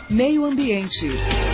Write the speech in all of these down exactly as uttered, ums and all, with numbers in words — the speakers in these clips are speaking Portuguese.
Meio Ambiente.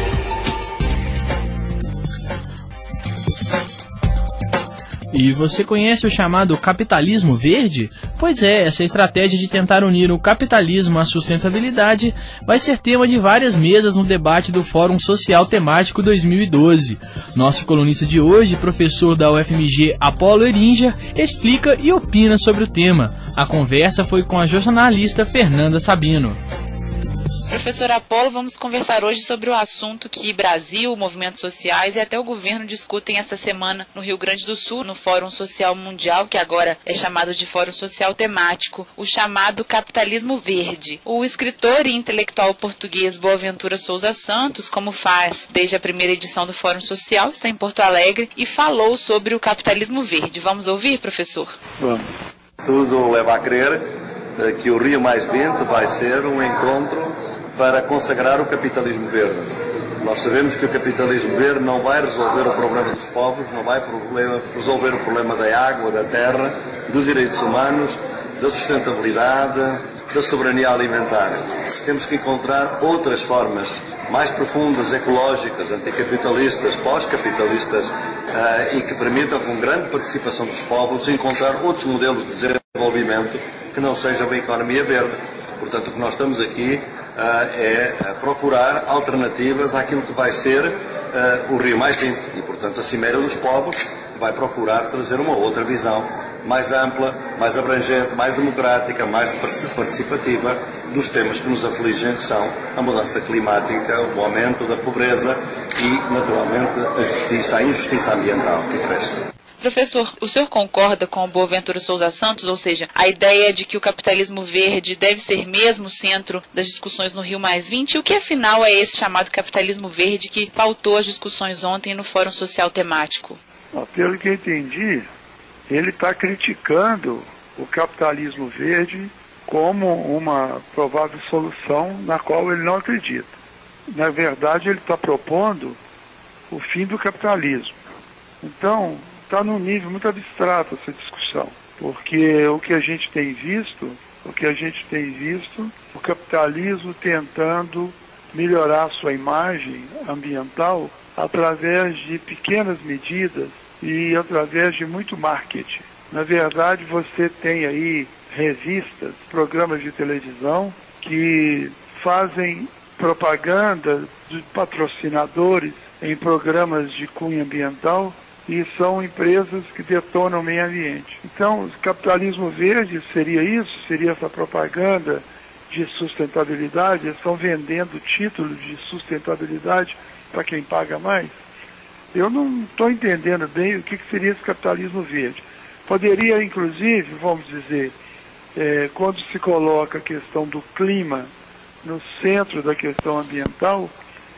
E você conhece o chamado capitalismo verde? Pois é, essa estratégia de tentar unir o capitalismo à sustentabilidade vai ser tema de várias mesas no debate do Fórum Social Temático dois mil e doze. Nosso colunista de hoje, professor da U F M G Apolo Erinja, explica e opina sobre o tema. A conversa foi com a jornalista Fernanda Sabino. Professor Apolo, vamos conversar hoje sobre o assunto que Brasil, movimentos sociais e até o governo discutem esta semana no Rio Grande do Sul, no Fórum Social Mundial, que agora é chamado de Fórum Social Temático, o chamado capitalismo verde. O escritor e intelectual português Boaventura Souza Santos, como faz desde a primeira edição do Fórum Social, está em Porto Alegre e falou sobre o capitalismo verde. Vamos ouvir, professor? Vamos. Tudo leva a crer que o Rio mais vinte vai ser um encontro para consagrar o capitalismo verde. Nós sabemos que o capitalismo verde não vai resolver o problema dos povos, não vai resolver o problema da água, da terra, dos direitos humanos, da sustentabilidade, da soberania alimentar. Temos que encontrar outras formas mais profundas, ecológicas, anticapitalistas, pós-capitalistas, uh, e que permitam, com grande participação dos povos, encontrar outros modelos de desenvolvimento que não sejam a economia verde. Portanto, o que nós estamos aqui Uh, é uh, procurar alternativas àquilo que vai ser uh, o Rio mais vinte e, portanto, a Cimeira dos Povos vai procurar trazer uma outra visão mais ampla, mais abrangente, mais democrática, mais participativa dos temas que nos afligem, que são a mudança climática, o aumento da pobreza e, naturalmente, a justiça, a injustiça ambiental que cresce. Professor, o senhor concorda com o Boaventura Souza Santos, ou seja, a ideia de que o capitalismo verde deve ser mesmo o centro das discussões no Rio mais vinte? E o que afinal é esse chamado capitalismo verde que pautou as discussões ontem no Fórum Social Temático? Pelo que eu entendi, ele está criticando o capitalismo verde como uma provável solução na qual ele não acredita. Na verdade, ele está propondo o fim do capitalismo. Então, está num nível muito abstrato essa discussão, porque o que a gente tem visto, o que a gente tem visto, o capitalismo tentando melhorar sua imagem ambiental através de pequenas medidas e através de muito marketing. Na verdade, você tem aí revistas, programas de televisão que fazem propaganda de patrocinadores em programas de cunho ambiental e são empresas que detonam o meio ambiente. Então, o capitalismo verde seria isso, seria essa propaganda de sustentabilidade, eles estão vendendo títulos de sustentabilidade para quem paga mais. Eu não estou entendendo bem o que seria esse capitalismo verde. Poderia, inclusive, vamos dizer, é, quando se coloca a questão do clima no centro da questão ambiental,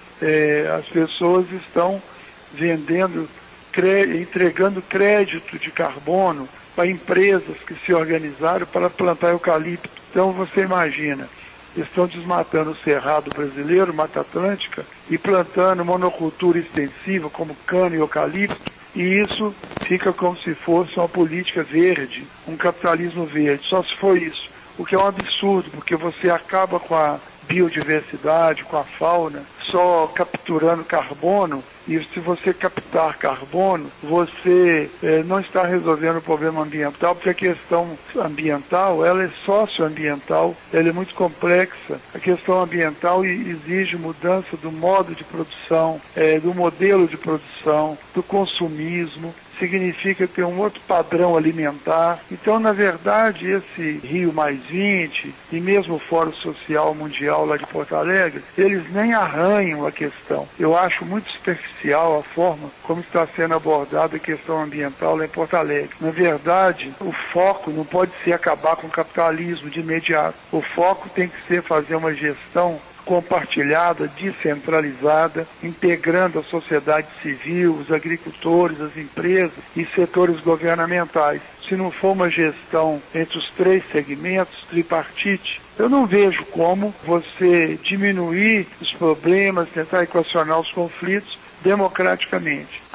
é, as pessoas estão vendendo, entregando crédito de carbono para empresas que se organizaram para plantar eucalipto. Então você imagina, estão desmatando o cerrado brasileiro, Mata Atlântica, e plantando monocultura extensiva como cana e eucalipto, e isso fica como se fosse uma política verde, um capitalismo verde, só se for isso, o que é um absurdo, porque você acaba com a biodiversidade, com a fauna, só capturando carbono, e se você captar carbono, você eh, não está resolvendo o problema ambiental, porque a questão ambiental, ela é socioambiental, ela é muito complexa. A questão ambiental exige mudança do modo de produção, eh, do modelo de produção, do consumismo, significa ter um outro padrão alimentar. Então, na verdade, esse Rio mais vinte e mesmo o Fórum Social Mundial lá de Porto Alegre, eles nem arranham a questão. Eu acho muito superficial a forma como está sendo abordada a questão ambiental lá em Porto Alegre. Na verdade, o foco não pode ser acabar com o capitalismo de imediato. O foco tem que ser fazer uma gestão compartilhada, descentralizada, integrando a sociedade civil, os agricultores, as empresas e setores governamentais. Se não for uma gestão entre os três segmentos, tripartite, eu não vejo como você diminuir os problemas, tentar equacionar os conflitos democraticamente.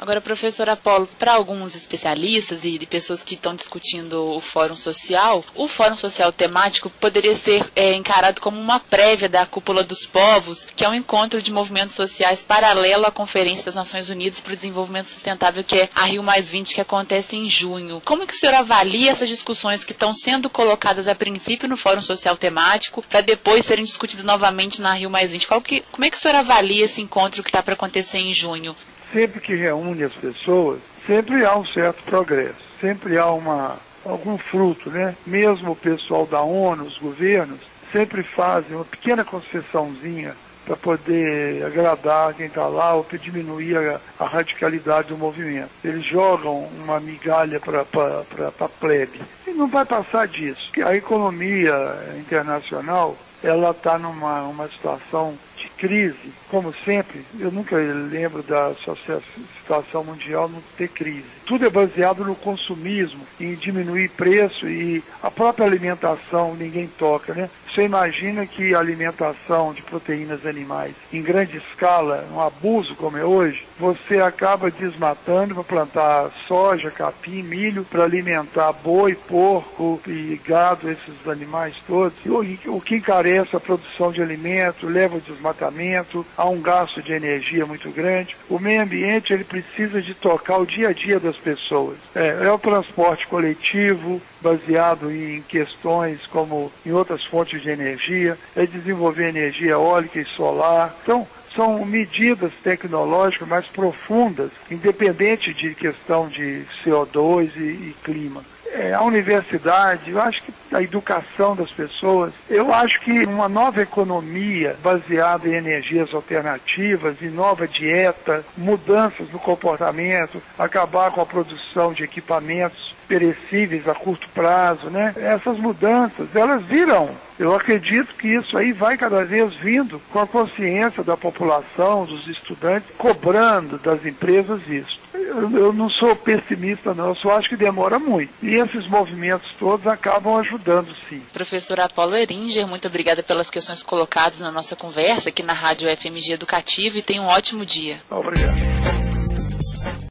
Agora, professor Apolo, para alguns especialistas e de pessoas que estão discutindo o Fórum Social, o Fórum Social temático poderia ser é, encarado como uma prévia da Cúpula dos Povos, que é um encontro de movimentos sociais paralelo à Conferência das Nações Unidas para o Desenvolvimento Sustentável, que é a Rio mais vinte, que acontece em junho. Como que o senhor avalia essas discussões que estão sendo colocadas a princípio no Fórum Social temático, para depois serem discutidas novamente na Rio mais vinte? Qual que, como é que o senhor avalia esse encontro que está para acontecer em junho? Sempre que reúne as pessoas, sempre há um certo progresso, sempre há uma, algum fruto, né? Mesmo o pessoal da ONU, os governos, sempre fazem uma pequena concessãozinha para poder agradar quem está lá ou para diminuir a, a radicalidade do movimento. Eles jogam uma migalha para a plebe. E não vai passar disso. A economia internacional, ela está numa uma situação de crise, como sempre. Eu nunca lembro da situação mundial não ter crise. Tudo é baseado no consumismo, em diminuir preço, e a própria alimentação ninguém toca, né? Você imagina que a alimentação de proteínas animais em grande escala, um abuso como é hoje, você acaba desmatando para plantar soja, capim, milho, para alimentar boi, porco e gado, esses animais todos. E o que encarece a produção de alimento, leva ao desmatamento, há um gasto de energia muito grande. O meio ambiente, ele precisa de tocar o dia a dia das pessoas. É, é o transporte coletivo, baseado em questões como em outras fontes de energia, é desenvolver energia eólica e solar. Então, são medidas tecnológicas mais profundas, independente de questão de C O dois e, e clima. É, a universidade, eu acho que a educação das pessoas, eu acho que uma nova economia baseada em energias alternativas, em nova dieta, mudanças no comportamento, acabar com a produção de equipamentos perecíveis a curto prazo, né? Essas mudanças, elas virão. Eu acredito que isso aí vai cada vez vindo com a consciência da população, dos estudantes, cobrando das empresas isso. Eu, eu não sou pessimista, não, eu só acho que demora muito. E esses movimentos todos acabam ajudando, sim. Professor Apolo Eringer, muito obrigada pelas questões colocadas na nossa conversa aqui na Rádio F M G Educativa, e tenha um ótimo dia. Obrigado.